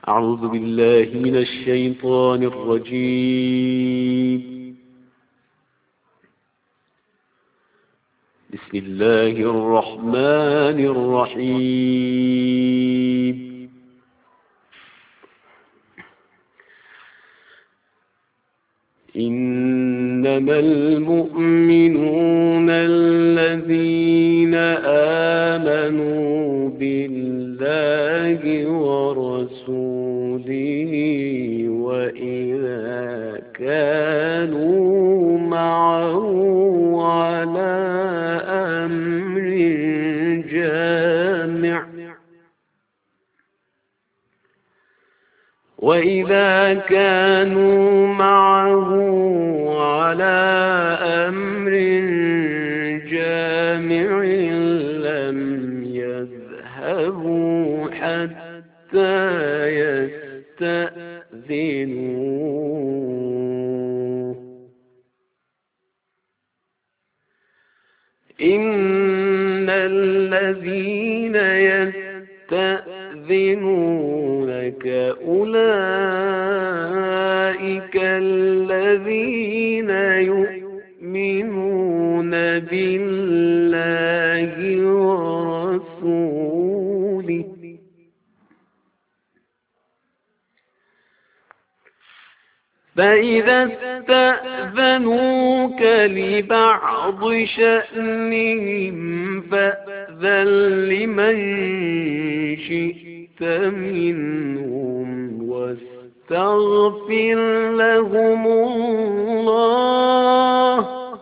أعوذ بالله من الشيطان الرجيم. بسم الله الرحمن الرحيم. إنما المؤمنون الذين آمنوا بالله ورسوله وإذا كانوا معه على أمر جامع لم يذهبوا حتى يستأذنوه. إن الذين يستأذنونك أولئك الذين يؤمنون بالله ورسوله فإذا استأذنوك لبعض شأنهم فأذن لمن شئت منهم واستغفر لهم الله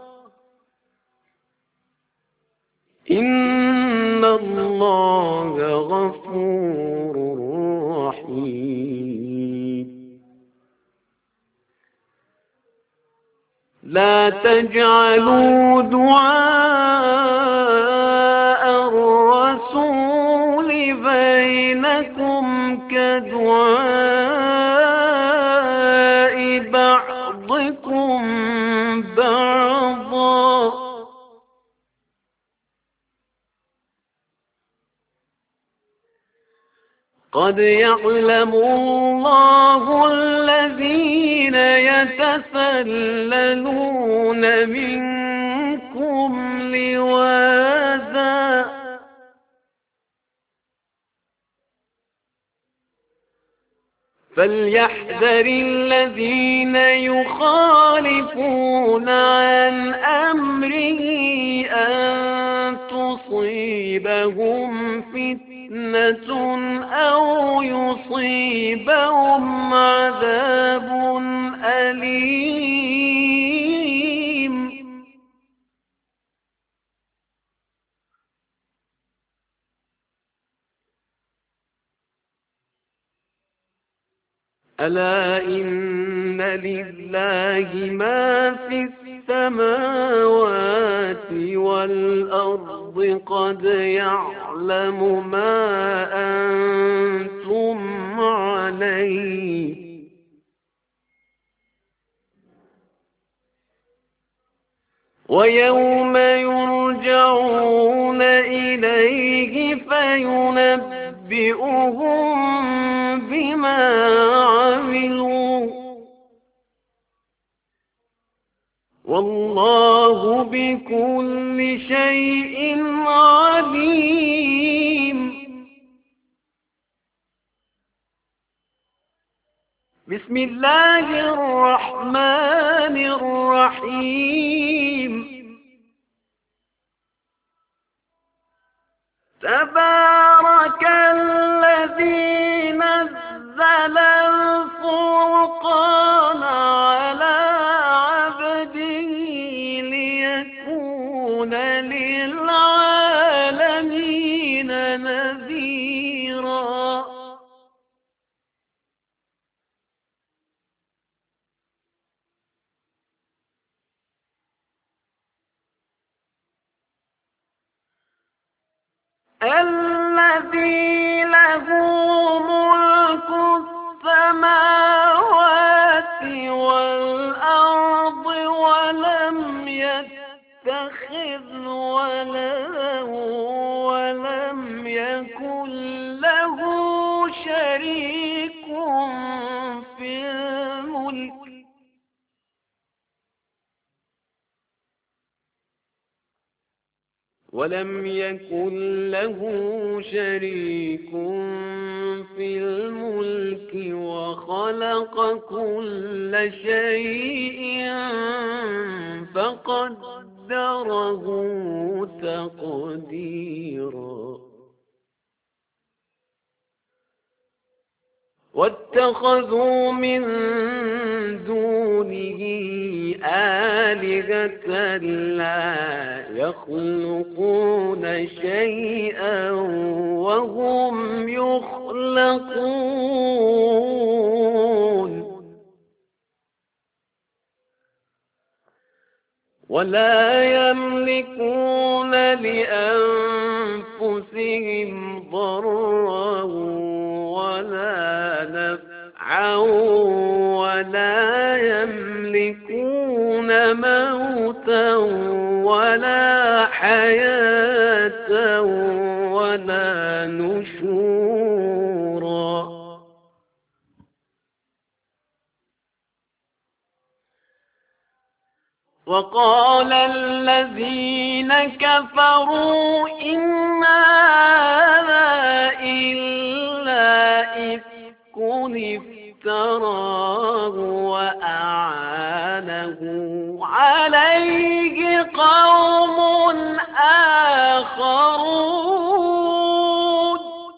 إن الله غفور رحيم. لا تجعلوا دعاء الرسول بينكم كدعاء بعضكم بعضا قد يعلم الله الذين يتسللون منكم لواذا فليحذر الذين يخالفون عن أمره أن تصيبهم فتنة أو يصيبهم عذاب أليم. ألا إن لله ما في السماوات والأرض قد يعلم ما أنتم عليه ويوم يرجعون إليه فينبئهم بما عملوا والله بكل شيء عليم. بسم الله الرحمن الرحيم. تبارك الذي نزل الفرقان على عبده ليكون للعالمين نذيرا. الذي له ملك السماوات والأرض ولم يتخذ ولدا ولم يكن له شريك ولم يكن له شريك في الملك وخلق كل شيء فقدره تقديرا واتخذوا من دونه آلهة لا يخلقون شيئا وهم يخلقون ولا يملكون لأنفسهم ضرا ولا نفعا ولا يملكون موتا ولا حياة ولا نشورا وقال الذين كفروا إن هذا إلا إفك افتراه وأعانه عليه قوم آخرون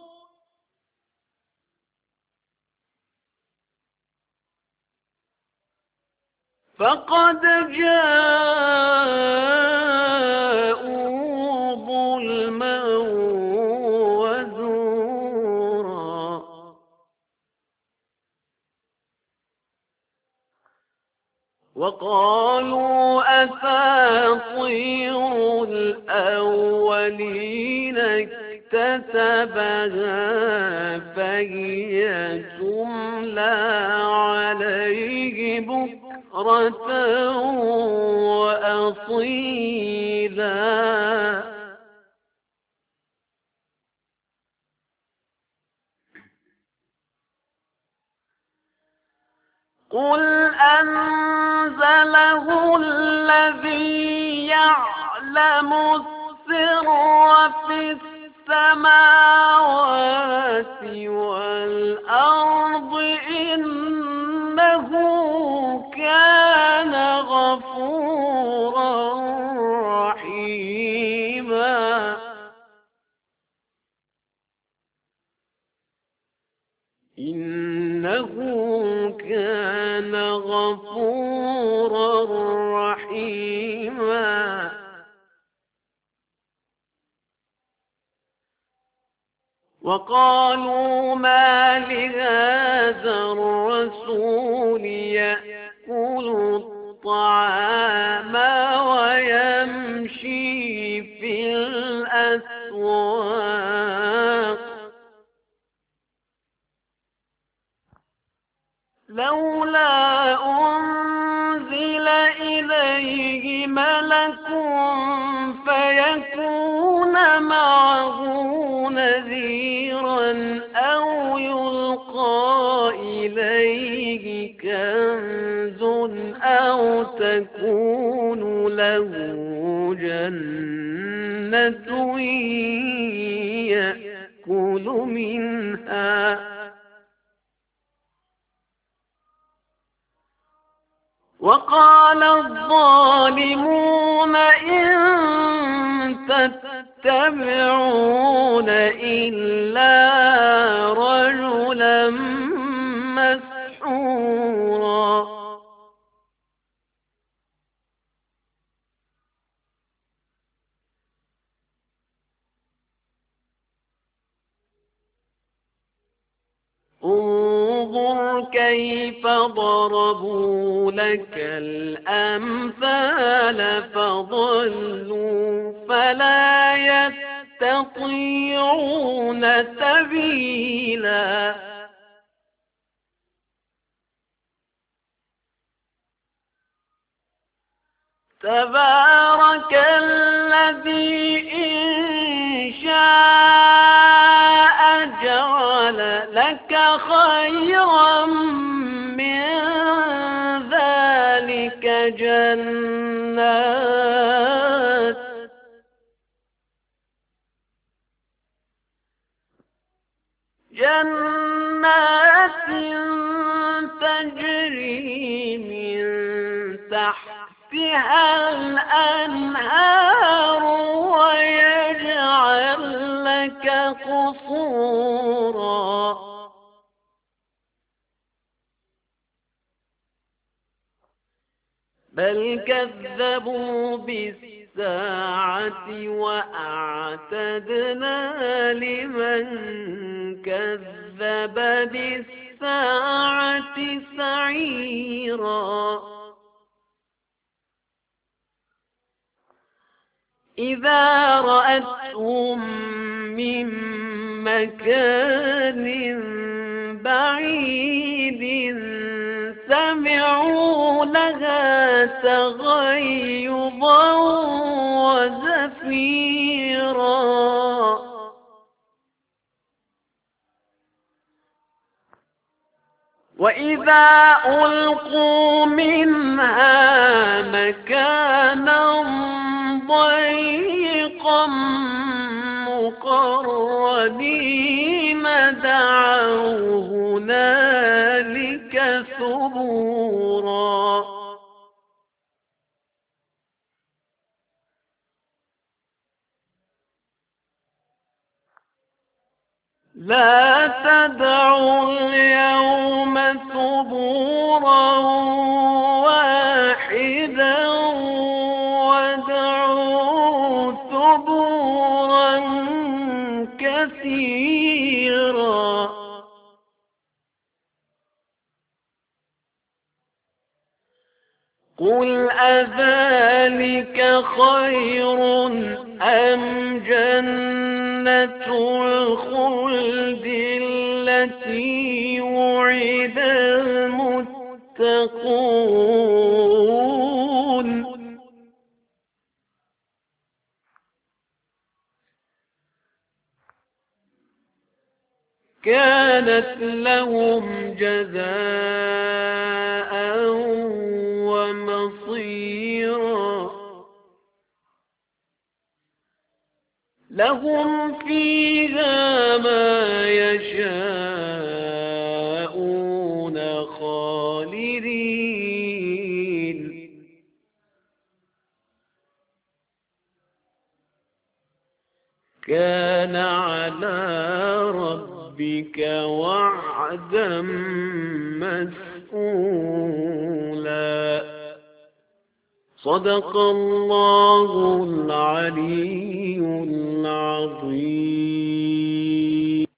فقد جاءوا ظلما وزورا وقالوا أساطير الأولين اكتسبها فهي تملى عليه بكرة وأصيلا قل أنزله الذي يعلم السر في السماوات والأرض إنه كان غفورا رحيما إنه كان غفورا رحيما وقالوا ما لهذا الرسول يأكل الطعام ويمشي في الأسواق لولا أنزل إليه ملك فيكون معه نذيرا أو يلقى إليه كنز أو تكون له جنة يأكل منها وقال الظالمون إن تتبعون إلا رجلا مسحورا انظر كيف ضربوا لك الأمثال فضلوا فلا يستطيعون سبيلا تبارك الذي إن شاء جعل لك خيرا من ذلك جنات جنات تجري من تحتها الأنهار ويجعل لك قصورا بل كذبوا بالساعة وأعتدنا لمن كذب بالساعة سعيرا إذا رأتهم من مكان بعيد سمعوا لها تغيظا وزفيرا وإذا ألقوا منها مكانا ضيقا مقرنين دعوا هنالك ثبورا لا تدعوا اليوم ثبورا واحدا وادعوا ثبورا كثيرا قل أذلك خير أم جنة الخلد التي وعد المتقون كانت لهم جزاء ومصيرا لهم فيها ما يشاءون خالدين كان على ربك وعدا مسئولا صدق الله العلي